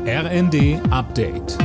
RND Update.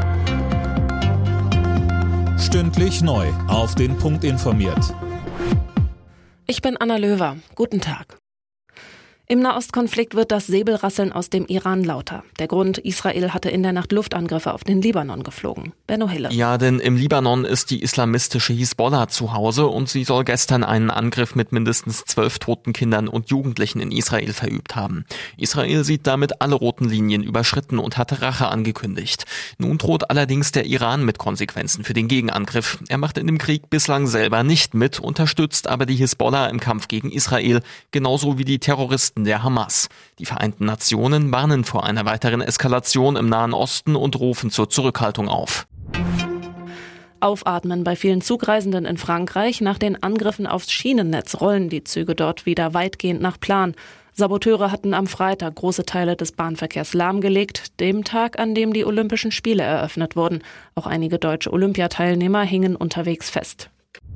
Stündlich neu auf den Punkt informiert. Ich bin Anna Löwer. Guten Tag. Im Nahostkonflikt wird das Säbelrasseln aus dem Iran lauter. Der Grund: Israel hatte in der Nacht Luftangriffe auf den Libanon geflogen. Benno Hille. Ja, denn im Libanon ist die islamistische Hisbollah zu Hause und sie soll gestern einen Angriff mit mindestens 12 toten Kindern und Jugendlichen in Israel verübt haben. Israel sieht damit alle roten Linien überschritten und hatte Rache angekündigt. Nun droht allerdings der Iran mit Konsequenzen für den Gegenangriff. Er macht in dem Krieg bislang selber nicht mit, unterstützt aber die Hisbollah im Kampf gegen Israel, genauso wie die Terroristen der Hamas. Die Vereinten Nationen warnen vor einer weiteren Eskalation im Nahen Osten und rufen zur Zurückhaltung auf. Aufatmen bei vielen Zugreisenden in Frankreich. Nach den Angriffen aufs Schienennetz rollen die Züge dort wieder weitgehend nach Plan. Saboteure hatten am Freitag große Teile des Bahnverkehrs lahmgelegt, dem Tag, an dem die Olympischen Spiele eröffnet wurden. Auch einige deutsche Olympiateilnehmer hingen unterwegs fest.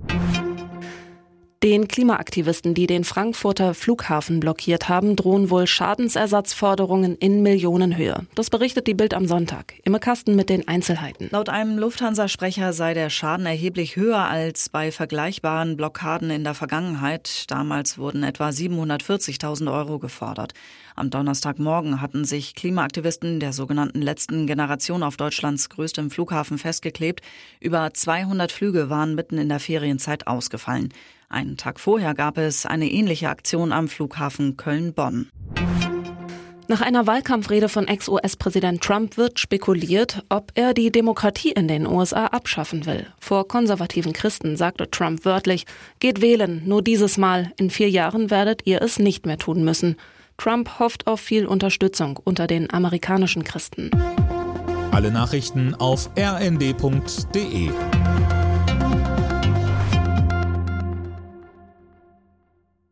Den Klimaaktivisten, die den Frankfurter Flughafen blockiert haben, drohen wohl Schadensersatzforderungen in Millionenhöhe. Das berichtet die Bild am Sonntag. Imme Kasten mit den Einzelheiten. Laut einem Lufthansa-Sprecher sei der Schaden erheblich höher als bei vergleichbaren Blockaden in der Vergangenheit. Damals wurden etwa 740.000 € gefordert. Am Donnerstagmorgen hatten sich Klimaaktivisten der sogenannten letzten Generation auf Deutschlands größtem Flughafen festgeklebt. Über 200 Flüge waren mitten in der Ferienzeit ausgefallen. Einen Tag vorher gab es eine ähnliche Aktion am Flughafen Köln-Bonn. Nach einer Wahlkampfrede von Ex-US-Präsident Trump wird spekuliert, ob er die Demokratie in den USA abschaffen will. Vor konservativen Christen sagte Trump wörtlich: Geht wählen, nur dieses Mal. In 4 Jahren werdet ihr es nicht mehr tun müssen. Trump hofft auf viel Unterstützung unter den amerikanischen Christen. Alle Nachrichten auf rnd.de.